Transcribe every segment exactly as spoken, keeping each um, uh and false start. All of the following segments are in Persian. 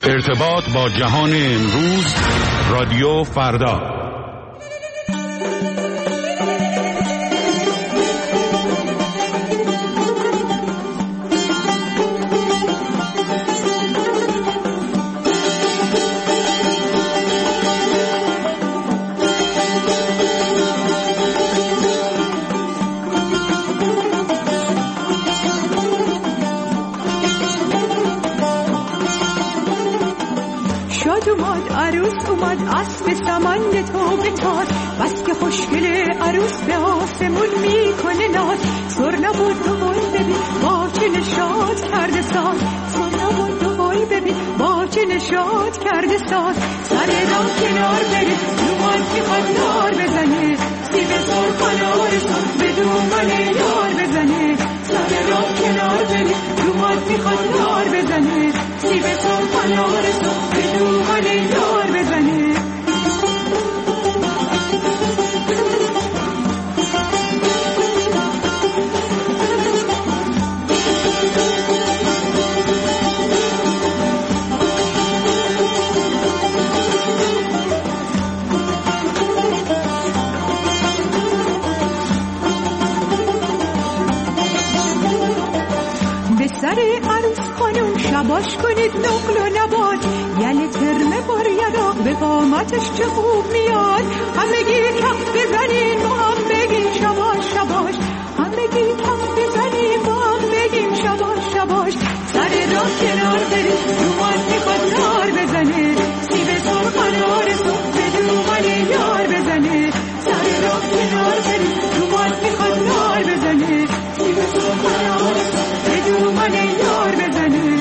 ارتباط با جهان امروز، رادیو فردا. اسب سمند تو بتاز بس که خوشگل عروس به آسمون میکنه ناز سر نبود دوبای ببین با چه نشاط کرده ساز سر نبود دوبای ببین با چه نشاط کرده ساز سر را کنار بره دومان میخواد دار بزنه سیب سرخان آرزان به دومان یار بزنه سر را کنار بره دومان میخواد دار بزنه سیب سرخان آرزان به دومان یار بزنه شباش کنید نقل و نبات یل ترمه بار یراق به قامتش چه خوب میاد همگی کف بزنین با هم بگیم شباش شباش همگی کف بزنین با هم بگیم شباش شباش سر را کنار برید دومان میخواد دار بزنه سیب سرخان آرزو به دومان یار بزنه سر را کنار برید دومان میخواد دار بزنه سیب سرخان آرزو به دومان یار بزنه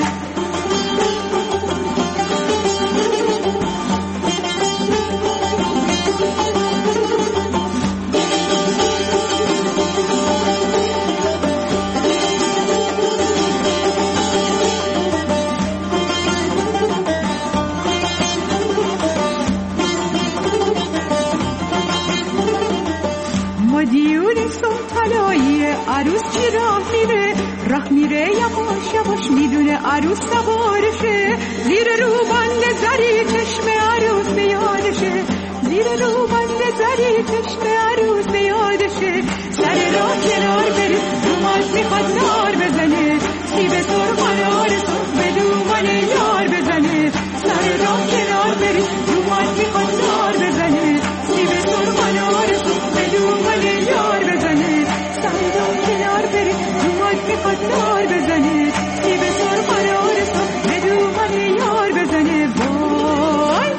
عروس چی راه میره راه میره یواش یواش میدونه عروس سوارشه زیر روبند زری چشم عروس بیادشه زیر روبند زری چشم عروس بیادشه سر راه کنار بره دومان میخواد نار بزنه سیب سرخان آرزو به دومان یار بزنه سر راه کنار بره دومان میخواد نار بزنه سیب سرخان آرزو به دومان یار بزنه سر راه کنار بره دومان میخواد نار بزنه سیب سرخان آرزو به دومان یار بزنه وای.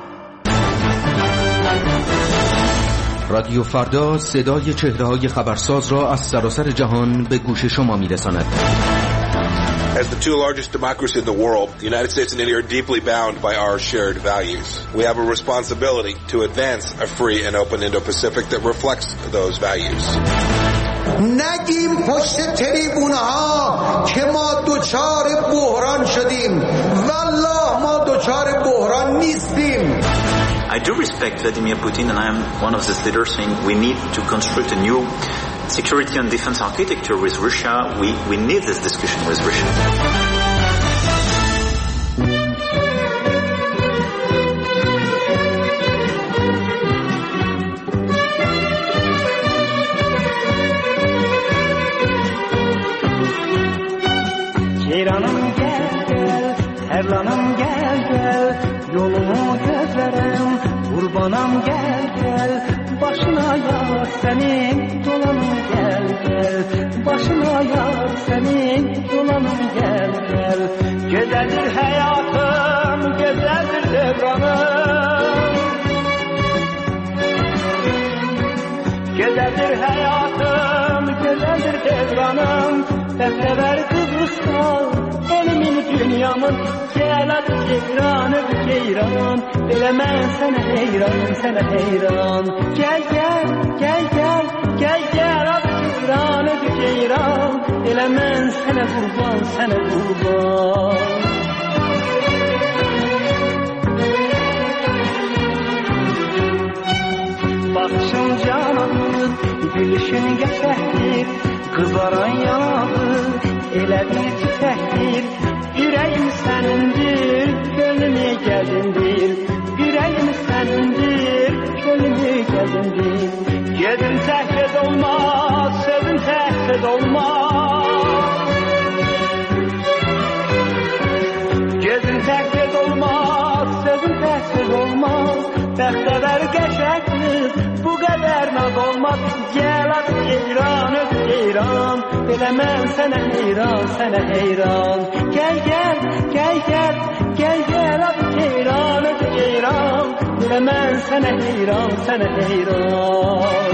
رادیو فردا صدای چهره‌های خبرساز را از سراسر جهان به گوش شما می‌رساند. As the two largest democracies in the world, the United States and India are deeply bound by our shared values. We have a responsibility to advance a free and open Indo-Pacific that reflects those values. نگیم پشت تریبونها که ما دوچار بحران شدیم والله ما دوچار بحران نیستیم. I do respect Vladimir Putin and I am one of his leaders saying we need to construct a new security and defense architecture with Russia. We, we need this discussion with Russia. Ceyranım gel gel, Terlanım gel gel, yolumu gözlerim, kurbanım gel gel, başına yar senin, dolanım gel gel, başına yar senin, dolanım gel gel. Güzeldir hayatım, güzeldir devranım, güzeldir hayatım, güzeldir devranım. Sefer Kıbrıs'ta elimin dünyamın gel adı ceyran adı ceyran bilemem sana heyran sana heyran gel gel gel gel gel gel adı ceyran adı ceyran bilemem sana kurban sana kurban. Bakışın cananır gülüşün geçerdir kızaran yanağır elə bir çiçəkdir, ürəyim sənindir, geldindir, yüreğim senindir, gönlümü geldindir. Yedim tehcet olmaz, sevdim tehcet olmaz. Yedim tehcet olmaz, sevdim tehcet olmaz. Bəxtəvər qəşəkdir, bu qədər naz olmaz. Gəl at ceyran, öp ceyran, elə mən sənə heyran, sənə heyran. Gəl, gəl, gəl, gəl, gəl, gəl at ceyran, öp ceyran, elə mən sənə heyran, sənə heyran.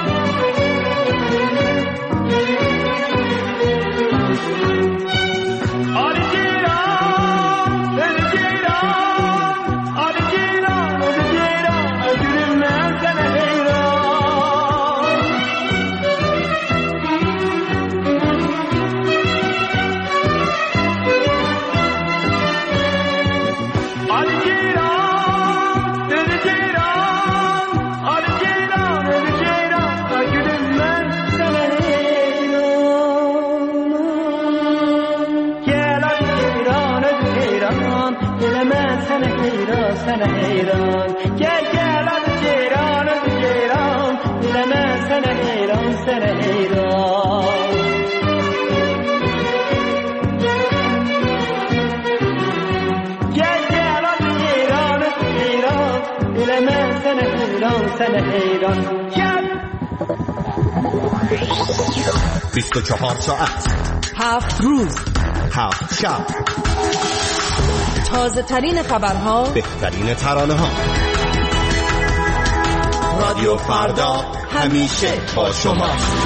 Ali ceyran, öp ceyran, Ali ceyran, öp ceyran, gülüm mən sənə heyran. Ali ceyran, öp ceyran, Ali ceyran, öp ceyran, gülüm mən sənə heyran. Gəl Ali ceyran, öp ceyran, elə mən sənə heyran, sənə heyran. Gəl, gəl Ali ceyran, öp ceyran, elə mən sənə heyran, sənə heyran. Gəl, gəl Ali ceyran, öp ceyran, elə mən sənə heyran, sənə heyran. Gəl. بیست و چهار ساعت، هفت روز، هفت شب، تازه ترین خبرها، بهترین ترانه ها. رادیو فردا همیشه با شما.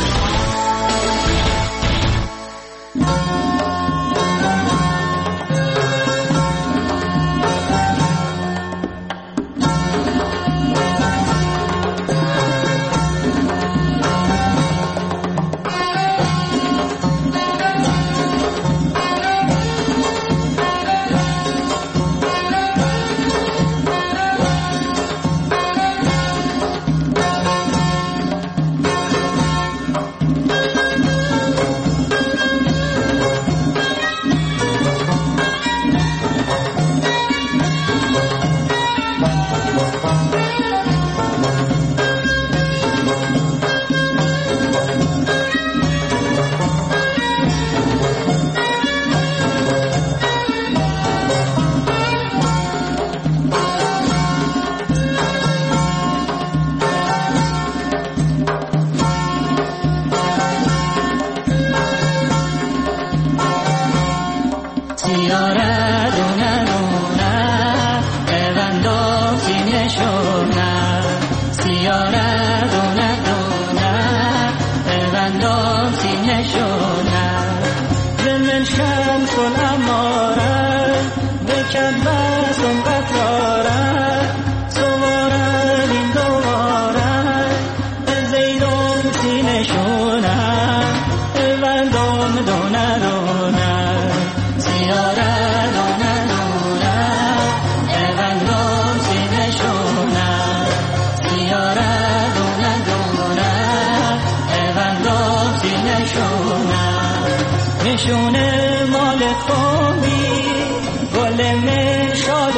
نشونه مال خومی گل من شال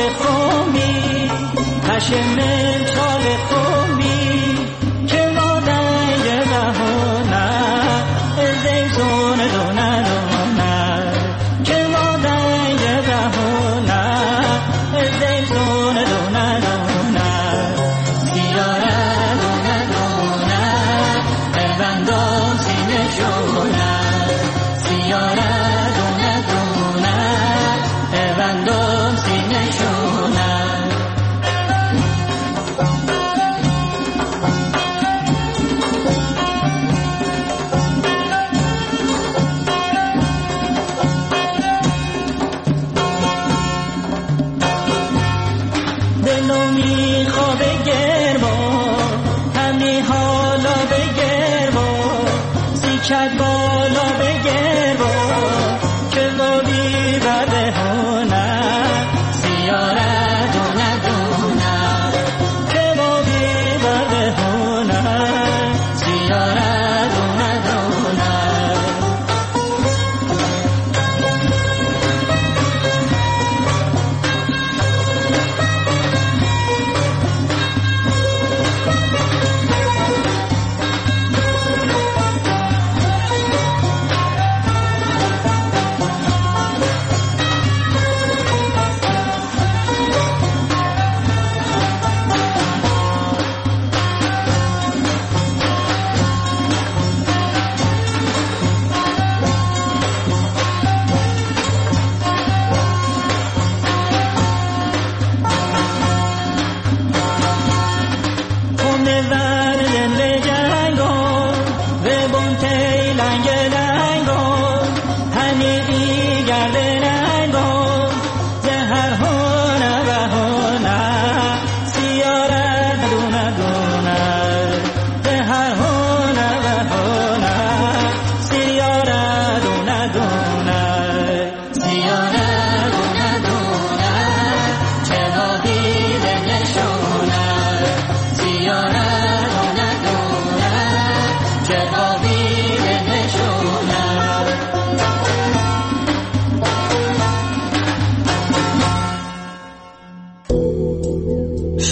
خومی هشم من شال خومی که مادر یه بهونه زیتون دونه دونه که مادر یه بهونه زیتون دونه دونه سیاره دونه دونه بندم سینه شونه سیاره دونه دونه بندم سینه شونه دلو میخواد گرما همی حالا بگرما سیکت بالا بگرما که بابی بده هونه سیاره دونه دونه که بابی بده هونه سیاره دونه دونه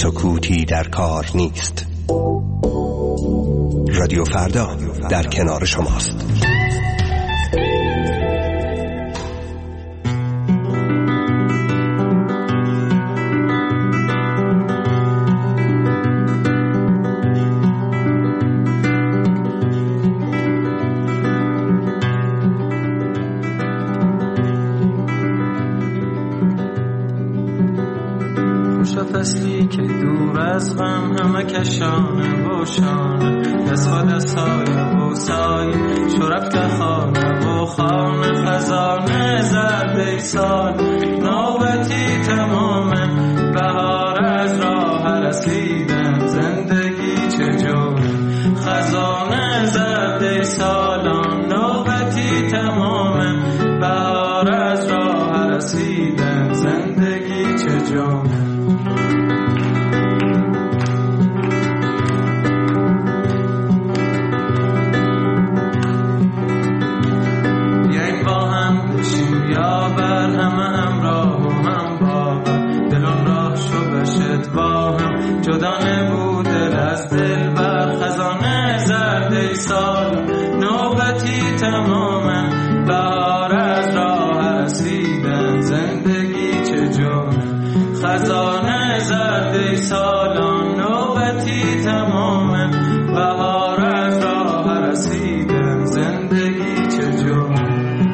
سکوتی در کار نیست. رادیو فردا در کنار شماست. فصلی که دور از غم همه کشانه و شانه از خود سایه و سایه شو رفت خانه و خانه خزانه زرده سال نوبتی تمامه بهار از راه رسیدن زندگی چجوره خزانه زرده سالان نوبتی تمامه بهار از راه رسیدن زندگی چجوره جدا نبود از دل بر خزانه زرده سال نوبتی تمامه بهار از راه رسیدن زندگی چجوره خزانه زرده سالان نوبتی تمامه بهار از راه رسیدن زندگی چجوره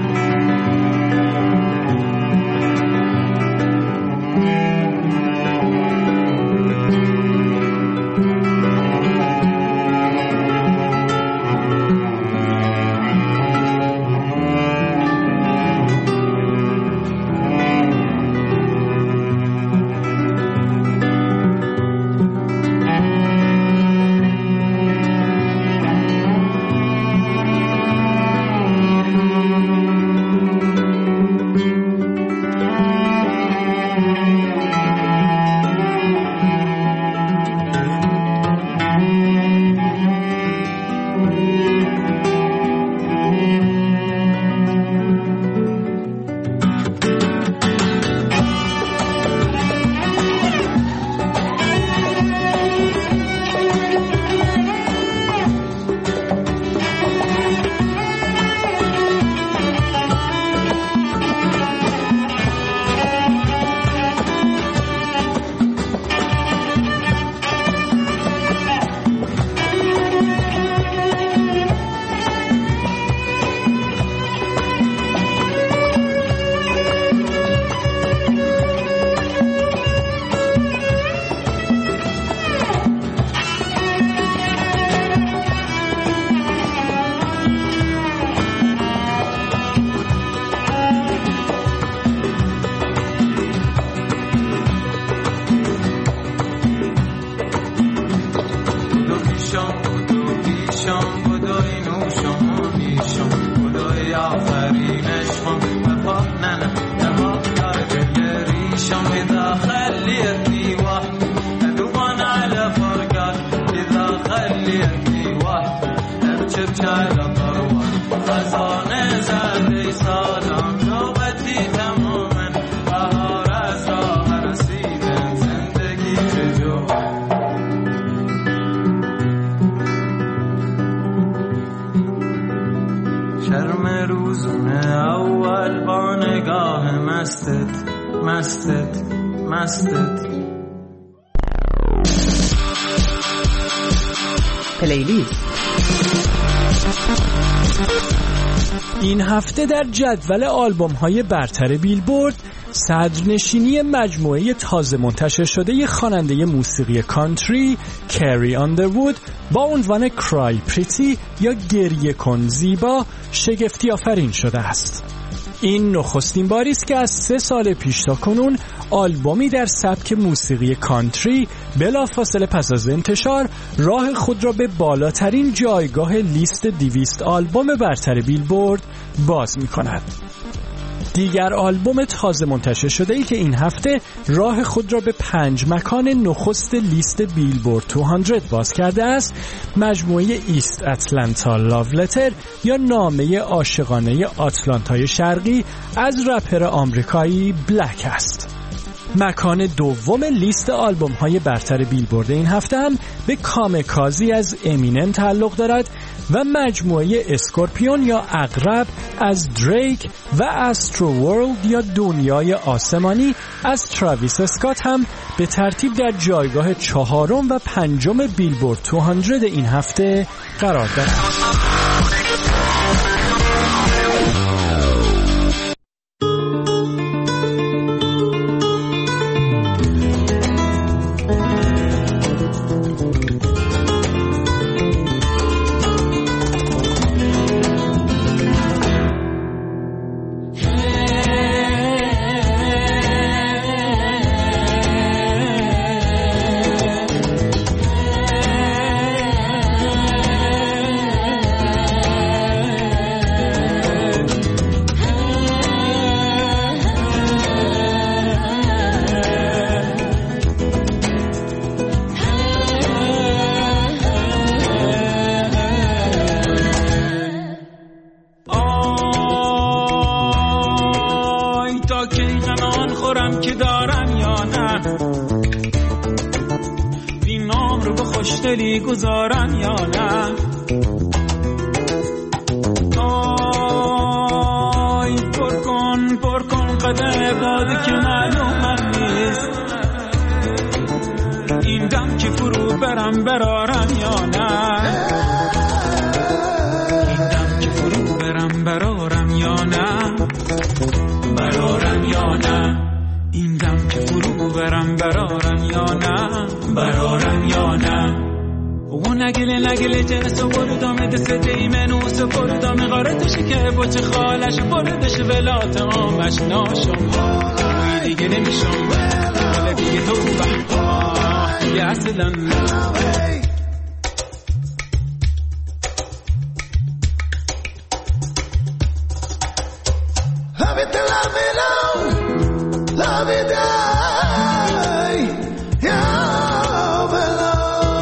شرم روزونه اول با نگاه مستت مستت مستت پلیلیست. این هفته در جدول آلبوم‌های برتر بیلبورد صدرنشینی مجموعه تازه منتشر شده خواننده موسیقی کانتری کری آندروود با عنوان کرای پریتی یا گریه کن زیبا شگفتی آفرین شده است. این نخستین باری است که از سه سال پیش تا کنون آلبومی در سبک موسیقی کانتری بلافاصله پس از انتشار راه خود را به بالاترین جایگاه لیست دویست آلبوم برتر بیلبورد باز می کند. دیگر آلبوم تازه منتشر شده ای که این هفته راه خود را به پنج مکان نخست لیست بیلبورد دویست باز کرده است، مجموعه ایست اتلانتا لاو لتر یا نامه عاشقانه آتلانتای شرقی از رپر آمریکایی بلک است. مکان دوم لیست آلبوم های برتر بیلبورد این هفته هم به کامکازی از امینم تعلق دارد و مجموعه اسکورپیون یا عقرب از دریک و استرو ورلد یا دنیای آسمانی از تراویس اسکات هم به ترتیب در جایگاه چهارم و پنجم بیلبورد دویست این هفته قرار دارد. خوشدلی گذارم یا نه؟ آی پر کن پر کن قدر بادی که معلومم نیست این دم که فرو برم برارم یا نه؟ این دم که فرو برم برارم یا نه؟ برارم یا نه؟ این دم که فرو برم برارم یا نه؟ برارم یا نه؟ و نگله نگله جنس و بردامه دست دیمنوس و بردامه غارتشی که بچه خالش بردش ولات آمش ناشم دیگه نمیشم ولی دیگه تو بحقا دیگه اصلا Love it, love it, love, love it, die, yeah, below.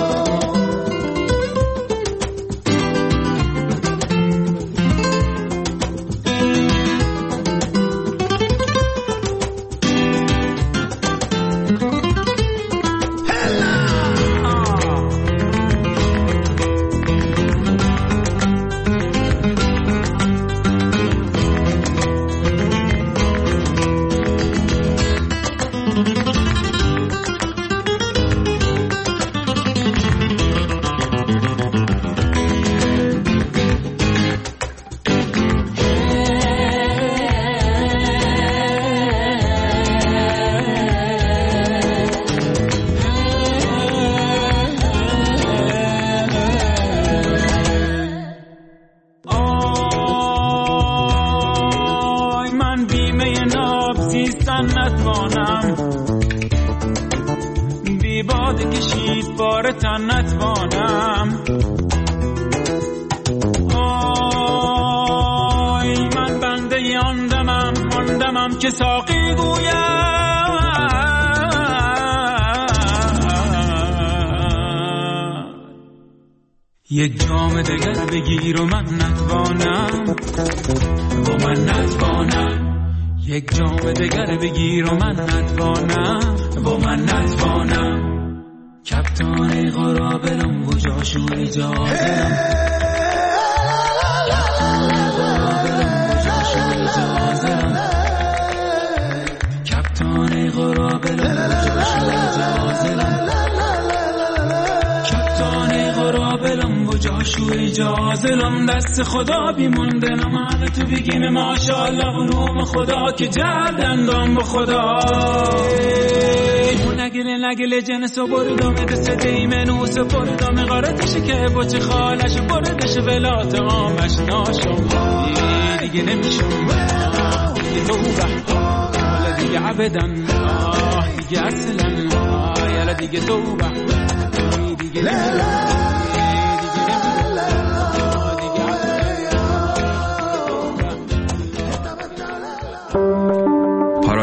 که ساقی گویم یک جام دگر بگیر و من نتوانم و من نتوانم یک جام دگر بگیر و من نتوانم و من نتوانم کپتان غرابلم و جاشو اجازم جاشو اجازلم دست خدا بیمونده نمانه تو بگیم ماشاءالله علوم خدا که جردندم به خدا اون نگله نگله جنس و بردامه دست دیمنوس و بردامه غارتشه که بچه خالش بردش ولات آمش ناشم دیگه نمیشم دیگه تو بحقا حالا دیگه عبدن دیگه اصلا یالا دیگه تو بحقا دیگه نمیشم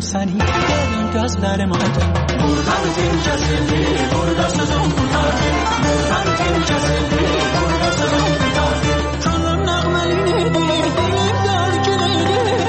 سنی داریم گز در مادی بردن تیم کسلی بردن سزم بردن بردن تیم کسلی بردن سزم بردن چون نغملی نیدی دلیم دار که نیدی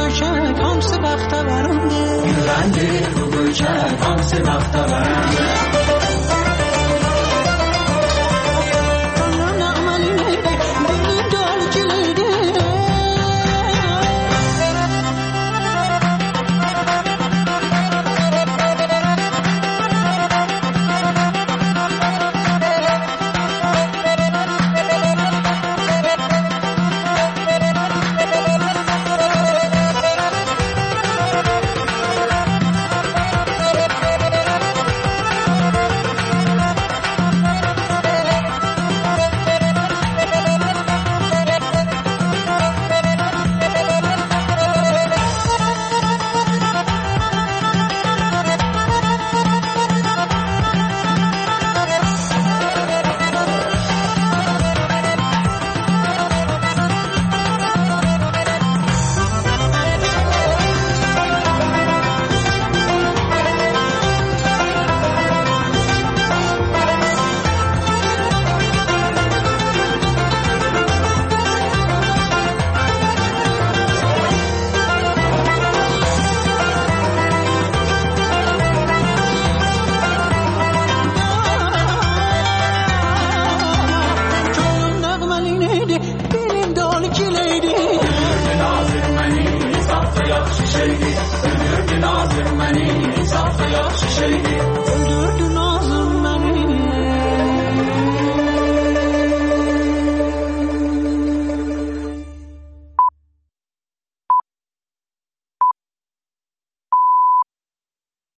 Sen de bu gece tam sevapta var.